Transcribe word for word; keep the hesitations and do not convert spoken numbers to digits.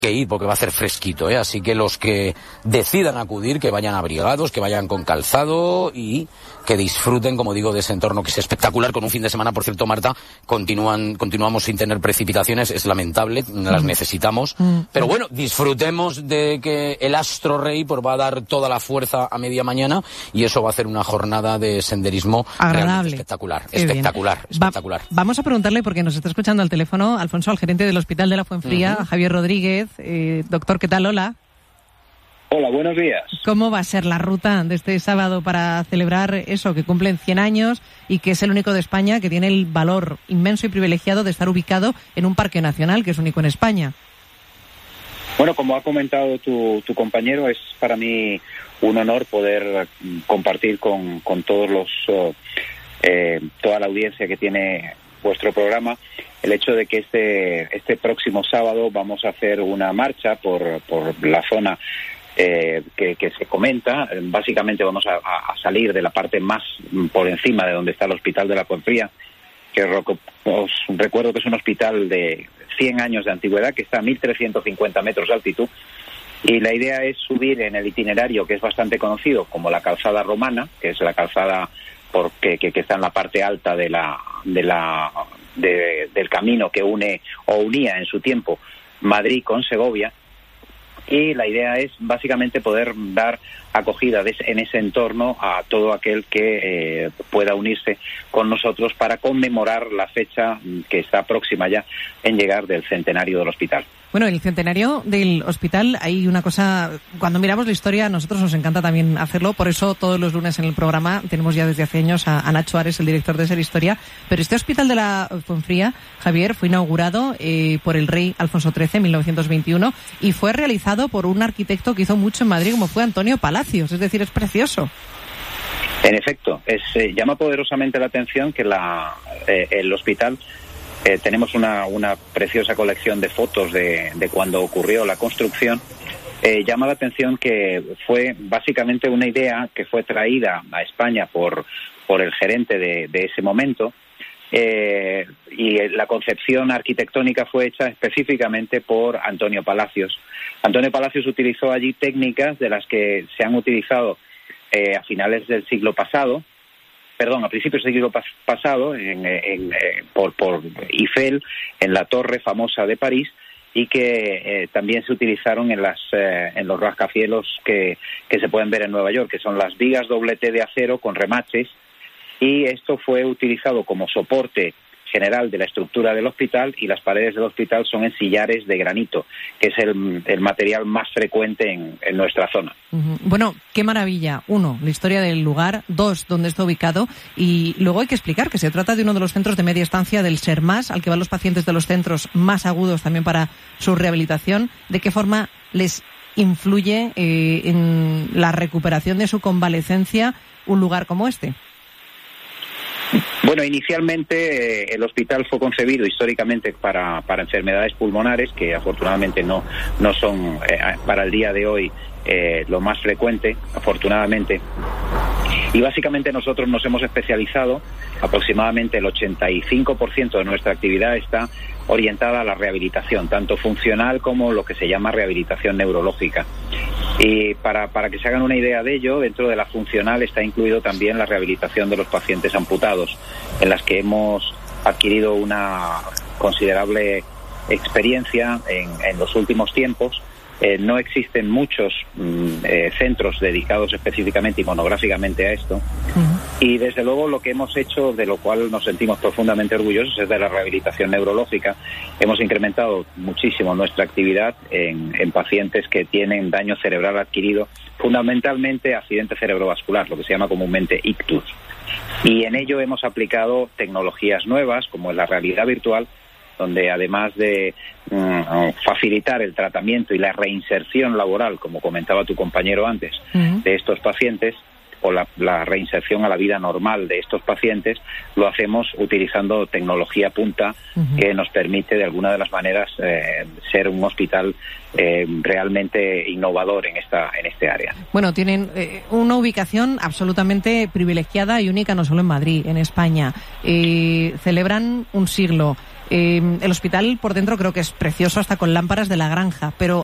que ir porque va a hacer fresquito, ¿eh? Así que los que decidan acudir, que vayan abrigados, que vayan con calzado y que disfruten, como digo, de ese entorno que es espectacular, con un fin de semana, por cierto, Marta, continúan, continuamos sin tener precipitaciones, es lamentable, las necesitamos, mm. pero bueno, disfrutemos de que el astro rey pues va a dar toda la fuerza a media mañana y eso va a hacer una jornada de senderismo agradable, espectacular, Qué espectacular, bien. espectacular. Va, vamos a preguntarle, porque nos está escuchando al teléfono, Alfonso, al gerente del Hospital de la Fuenfría, uh-huh. Javier Rodríguez. Eh, doctor, ¿qué tal? Hola. Hola, buenos días. ¿Cómo va a ser la ruta de este sábado para celebrar eso, que cumplen cien años y que es el único de España que tiene el valor inmenso y privilegiado de estar ubicado en un parque nacional que es único en España? Bueno, como ha comentado tu, tu compañero, es para mí un honor poder compartir con, con todos los uh, eh, toda la audiencia que tiene vuestro programa el hecho de que este este próximo sábado vamos a hacer una marcha por por la zona eh, que, que se comenta. Básicamente vamos a, a salir de la parte más por encima de donde está el Hospital de la Fuenfría, que os recuerdo que es un hospital de cien años de antigüedad que está a mil trescientos cincuenta metros de altitud, y la idea es subir en el itinerario que es bastante conocido como la calzada romana, que es la calzada porque que, que está en la parte alta de la de la de, del camino que une o unía en su tiempo Madrid con Segovia, y la idea es básicamente poder dar acogida de, en ese entorno a todo aquel que eh, pueda unirse con nosotros para conmemorar la fecha que está próxima ya en llegar del centenario del hospital. Bueno, el centenario del hospital, hay una cosa, cuando miramos la historia, a nosotros nos encanta también hacerlo, por eso todos los lunes en el programa tenemos ya desde hace años a, a Nacho Ares, el director de Ser Historia, pero este hospital de la Fuenfría, Javier, fue inaugurado eh, por el rey Alfonso trece en mil novecientos veintiuno y fue realizado por un arquitecto que hizo mucho en Madrid, como fue Antonio Palacios, es decir, es precioso. En efecto, es, eh, llama poderosamente la atención que la, eh, el hospital... Eh, tenemos una, una preciosa colección de fotos de, de cuando ocurrió la construcción. Eh, llama la atención que fue básicamente una idea que fue traída a España por, por el gerente de, de ese momento, eh, y la concepción arquitectónica fue hecha específicamente por Antonio Palacios. Antonio Palacios utilizó allí técnicas de las que se han utilizado eh, a finales del siglo pasado, perdón, a principios del siglo pas- pasado, en, en, eh, por, por Eiffel, en la torre famosa de París, y que eh, también se utilizaron en las eh, en los rascacielos que, que se pueden ver en Nueva York, que son las vigas doblete de acero con remaches, y esto fue utilizado como soporte general de la estructura del hospital, y las paredes del hospital son en sillares de granito, que es el, el material más frecuente en, en nuestra zona. Uh-huh. Bueno, qué maravilla. Uno, la historia del lugar. Dos, dónde está ubicado. Y luego hay que explicar que se trata de uno de los centros de media estancia del SERMAS, al que van los pacientes de los centros más agudos también para su rehabilitación. ¿De qué forma les influye eh, en la recuperación de su convalecencia un lugar como este? Bueno, inicialmente eh, el hospital fue concebido históricamente para, para enfermedades pulmonares, que afortunadamente no, no son eh, para el día de hoy eh, lo más frecuente, afortunadamente. Y básicamente nosotros nos hemos especializado, aproximadamente el ochenta y cinco por ciento de nuestra actividad está orientada a la rehabilitación, tanto funcional como lo que se llama rehabilitación neurológica. Y para, para que se hagan una idea de ello, dentro de la funcional está incluido también la rehabilitación de los pacientes amputados, en las que hemos adquirido una considerable experiencia en, en los últimos tiempos. Eh, no existen muchos mm, eh, centros dedicados específicamente y monográficamente a esto. Uh-huh. Y desde luego lo que hemos hecho, de lo cual nos sentimos profundamente orgullosos, es de la rehabilitación neurológica. Hemos incrementado muchísimo nuestra actividad en, en pacientes que tienen daño cerebral adquirido, fundamentalmente accidente cerebrovascular, lo que se llama comúnmente ictus. Y en ello hemos aplicado tecnologías nuevas, como es la realidad virtual, donde además de mm, facilitar el tratamiento y la reinserción laboral, como comentaba tu compañero antes, uh-huh. de estos pacientes, o la, la reinserción a la vida normal de estos pacientes, lo hacemos utilizando tecnología punta, uh-huh. que nos permite de alguna de las maneras eh, ser un hospital eh, realmente innovador en esta en este área. Bueno, tienen eh, una ubicación absolutamente privilegiada y única, no solo en Madrid, en España. Eh, celebran un siglo. Eh, el hospital por dentro creo que es precioso, hasta con lámparas de la granja, pero